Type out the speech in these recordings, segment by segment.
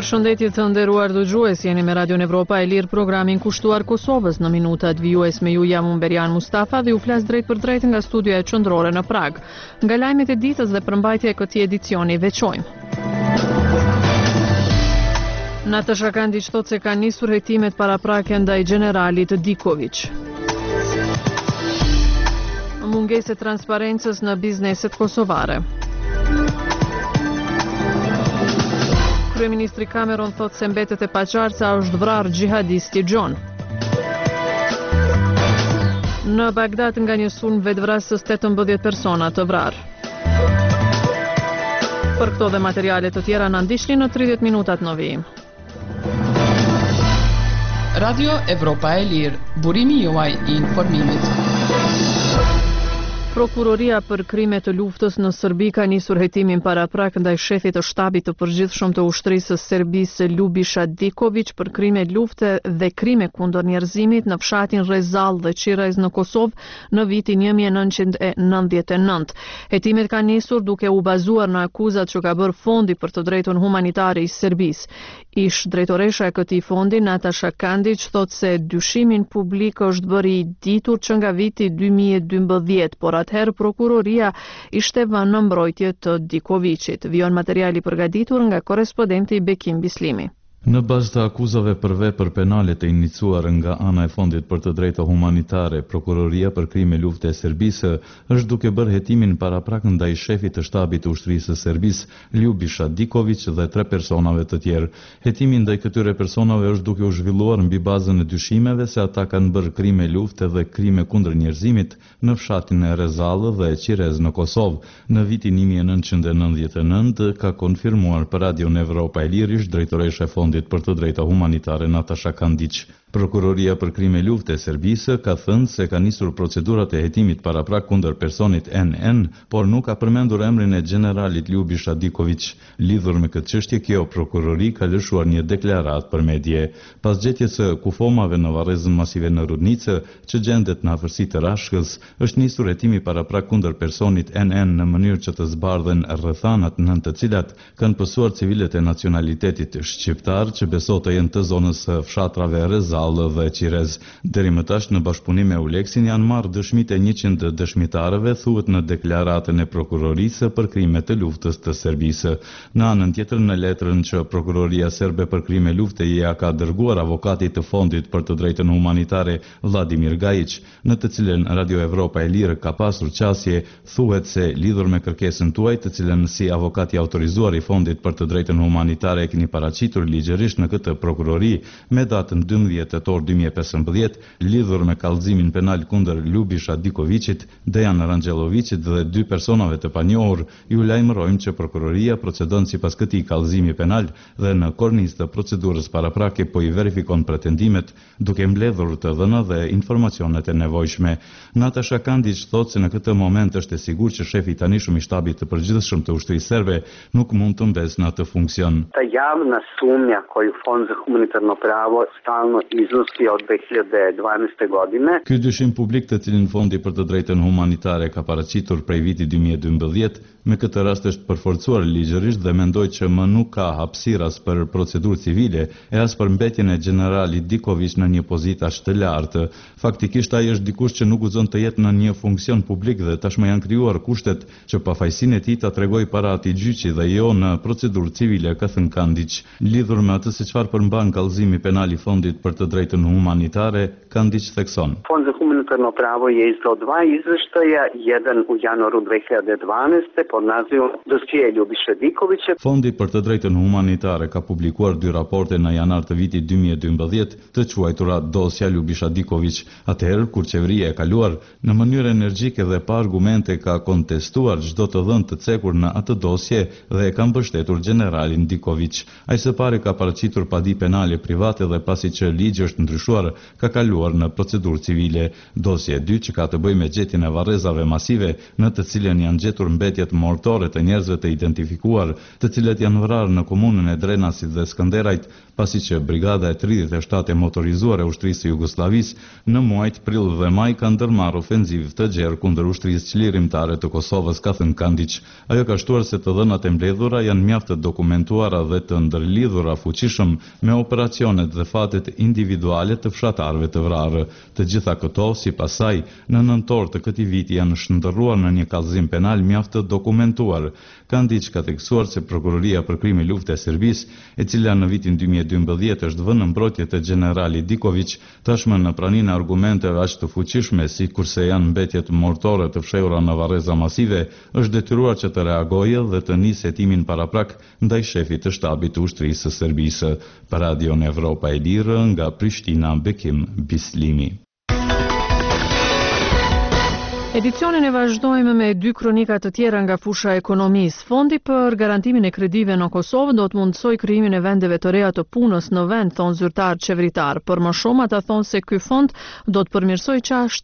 Përshëndetje të nderuar dëgjues, jeni me Radion Evropa e Lirë, programin kushtuar Kosovës. Në minutat vijues me ju jam Umberian Mustafa dhe ju flas drejt për drejt nga studioja qendrore në Prag. Nga lajmet e ditës dhe përmbajtja e këtij edicioni veçojmë. Natasha Kandić thot se ka nisur hetimet paraprake ndaj generalit Diković. Mungesë e transparencës në bizneset kosovare. Kryeministri Cameron thot se mbetet e paqartë sa është vrarë xhihadisti John. Në Bagdad nga një sulm vetvrasës 18 persona të vrarë. Për këto dhe materiale të tjera na ndiqni në 30 minutat në vijim. Radio Evropa e Lirë, burimi juaj I informimit. Prokuroria për krime të luftës në Serbi ka nisur hetimin paraprak ndaj shefit të shtabit të përgjithshëm të ushtrisë së Serbisë Ljubiša Diković për krime lufte dhe krime kundër njerëzimit në fshatin Rezall dhe Qirez në Kosovë në vitin 1999. Hetimet kanë nisur duke u bazuar në akuzat që ka bërë Fondi për të drejtën humanitare I Serbisë. Ish drejtoresha e këtij fondi, Natasha Kandić, thot se dyshimin publik është bërë I ditur që nga viti 2012, por atëherë prokuroria ishte vënë në mbrojtje të Dikovićit. Vijon materiali përgatitur nga korrespondenti Bekim Bislimi. Në bazë të akuzave për vepër penale të iniciuar nga ana e Fondit për të drejta humanitare, Prokuroria për krime lufte e Serbisë është duke bërë hetimin paraprak ndaj shefit të shtabit të ushtrisë së Serbisë, Ljubiša Diković dhe 3 personave të tjerë. Hetimi ndaj këtyre personave është duke u zhvilluar mbi bazën e dyshimeve se ata kanë bërë krime lufte dhe krime kundër njerëzimit në fshatin e Rezall dhe Qirez në Kosovë. Në vitin 1999 ka konfirmuar për Radion Evropa e Lirë ish drejtoresha e Fondit për të drejta humanitare Natasha Kandić. Prokuroria për krime lufte e Serbisë ka thënë se ka nisur procedurat e hetimit paraprak kundër personit NN, por nuk ka përmendur emrin e generalit Ljubiša Diković. Lidhur me këtë çështje, kjo prokurori ka lëshuar një deklaratë për medie. Pas gjetjes së kufomave në varrezën masive në Rudnicë, që gjendet në afërsi të Rashkës, është nisur hetimi paraprak kundër personit NN në mënyrë që të zbardhen rrethanat nën të cilat kanë pësuar civilet e nacionalitetit shqiptar që beso të jenë të zonës së fshatrave Rezall dhe Qirez. Deri më tash në bashkëpunim me Uleksin janë marrë dëshmitë e 100 dëshmitarëve, thuhet në deklaratën e prokurorisë për krime të luftës të Serbisë. Në anën tjetër, në letrën që prokuroria serbe për krime lufte ja ka dërguar avokatit të Fondit për të drejtën humanitare Vladimir Gajić, në të cilën Radio Evropa e Lirë ka pasur qasje, thuhet se lidhur me kërkesën tuaj, të cilën si avokat I autorizuar I Fondit për të drejtën humanitare e keni paraqitur ligjërisht në këtë prokurori me datën 12 tetor 2015, lidhur me kallëzimin penal kundër Ljubiša Dikovićit, Dejan Ranxhellovićit dhe 2 personave të panjohur, ju lajmërojmë që prokuroria procedon sipas këtij kallëzimi penal dhe në kornizë të procedurës paraprake po I verifikon pretendimet, duke mbledhur të dhëna dhe informacionet e nevojshme. Natasha Kandić thotë se në këtë moment është e sigurt që shefi I tanishëm I shtabit të përgjithshëm të ushtrisë serbe nuk mund të mbesë në atë funksion. Ta javna sumnja koju Fond za humanitarno pravo stalno iznosi od 2012. godine. Ky dyshim publik të cilin Fondi për të drejtën humanitare ka paraqitur prej vitit 2012, me këtë rast është përforcuar ligjërisht dhe mendoj që më nuk ka hapësirë as për procedurë civile e as për mbetjen e generalit Diković në një pozitë aq të lartë. Faktikisht ai është dikush që nuk guxon të jetë në një funksion publik dhe tashmë janë krijuar kushtet që pafajësinë e tij ta tregojë para atij gjyqi dhe jo në procedurë civile, ka thënë Kandić. Lidhur me atë se çfarë përmban kallëzimi penal I Fondit për të drejtën humanitare, Kandić thekson. Fond za humanitarno pravo je izdao 2 izveštaja, jedan u januaru 2012. pod nazivom Dosije Ljubiše Dikovića. Fondi për të drejtën humanitare ka publikuar 2 raporte në janar të vitit 2012 të quajtura Dosja Ljubiša Diković. Atëherë, kur qeveria e kaluar në mënyrë energjike dhe pa argumente ka kontestuar çdo të dhënë të cekur në atë dosje dhe e ka mbështetur generalin Diković. Ai së pari ka paraqitur padi penale private dhe pasi që ligji ligji është ndryshuar, ka kaluar në procedurë civile. Dosja e dytë, që ka të bëjë me gjetjen e varrezave masive në të cilën janë gjetur mbetjet mortore të njerëzve të identifikuar, të cilët janë vrarë në komunën e Drenasit dhe Skënderajt, pasi që Brigada e 37 e motorizuar e ushtrisë së Jugosllavisë në muajt prill dhe maj ka ndërmarrë ofenziv të gjerë kundër ushtrisë çlirimtare të Kosovës, ka thënë Kandić. Ajo ka shtuar se të dhënat e mbledhura janë mjaft të dokumentuara dhe të ndërlidhura fuqishëm me operacionet dhe fatet individuale të fshatarëve të vrarë. Të gjitha këto, sipas saj, në nëntor të këtij viti janë shndërruar në një kallëzim penal mjaft të dokumentuar. Kandić ka theksuar se Prokuroria për krime lufte e Serbisë, e cila në vitin 2012 është vënë në mbrojtje të generali Diković, tashmë në praninë e argumenteve aq të fuqishme si kurse janë mbetjet mortore të fshehura në varreza masive, është detyruar që të reagojë dhe të nisë hetimin paraprak ndaj shefit të shtabit të ushtrisë së Serbisë. Për Radion Evropa e Lirë, nga Prishtina, Bekim Bislimi. Edicionin e vazhdojmë me dy kronika të tjera nga fusha e ekonomisë. Fondi për garantimin e kredive në Kosovë do të mundsoj krijimin e vendeve të reja të punës në vend, thonë zyrtar qeveritar. Për më shumë, ata thonë se ky fond do të përmirësoj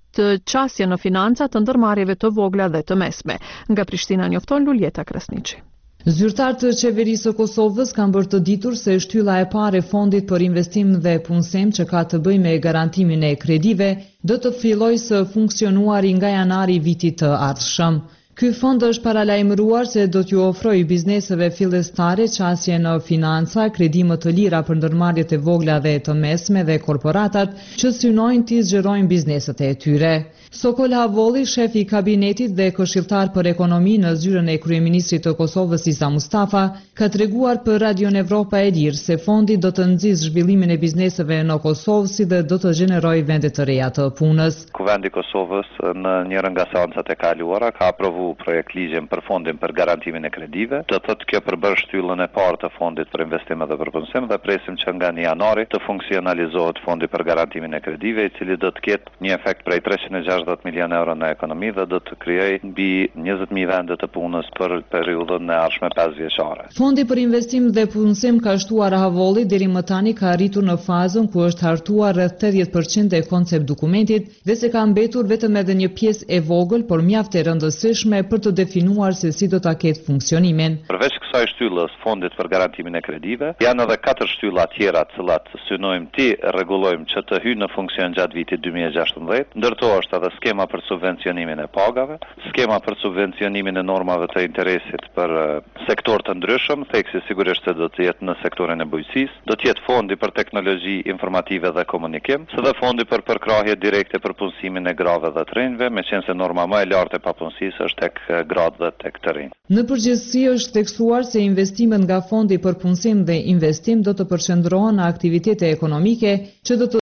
qasje në financa të ndërmarrjeve të vogla dhe të mesme. Nga Prishtina njofton Luljeta Krasniqi. Zyrtarët të qeverisë së Kosovës kanë bërë të ditur se shtylla e parë e fondit për investim dhe punësim, që ka të bëjë me garantimin e kredive, do të fillojë së funksionuari nga janari i vitit të ardhshëm. Ky fond është paralajmëruar se do t'ju ofrojë bizneseve fillestare qasje në financa, kredi më të lira për ndërmarrjet e vogla dhe të mesme dhe korporatat që synojnë t'i zgjerojnë bizneset e tyre. Sokol Havolli, shefi i kabinetit dhe këshilltar për ekonomi në zyrën e kryeministrit të Kosovës Isa Mustafa, ka treguar për Radion Evropa e Lirë se fondi do të nxjisë zhvillimin e bizneseve në Kosovë, si dhe do të gjenerojë vende të reja të punës. Kuvendi i Kosovës në njërin nga seancat e kaluara ka aprovuar projekt ligjin për fondin për garantimin e kredive. Do thotë kjo përbën shtyllën e parë të fondit për investime dhe për punësim dhe presim që nga 1 janari të funksionalizohet fondi për garantimin e kredive, i cili do të ketë një efekt prej 360 milion euro në ekonomi dhe do të krijojë mbi 20.000 vende të punës për periudhën e ardhshme 5 vjeçare. Fondi për investim dhe punësim, ka shtuar Havolli, deri më tani ka arritur në fazën ku është hartuar rreth 80% e koncept dokumentit dhe se ka mbetur vetëm edhe një pjesë e vogël, por mjaft e rëndësishme për të definuar se si do ta ketë funksionimin. Përveç kësaj shtyllës fondit për garantimin e kredive, janë edhe 4 shtylla tjera të cilat synojmë ti rregullojmë që të hyjnë në funksion gjatë vitit 2016. Ndërto është edhe skema për subvencionimin e pagave, skema për subvencionimin e normave të interesit për sektor të ndryshëm, theksi sigurisht se do të jetë në sektorin e bujqësisë, do të jetë fondi për teknologji informative dhe komunikim, së dhe fondi për përkrahje direkte për punësimin e grave dhe të rinjve, meqense norma më e lartë e papunësisë është tek gratë dhe tek të rinj. Në përgjithësi është theksuar se investimet nga fondi për punësim dhe investim do të përqendrohen në aktivitete ekonomike që do të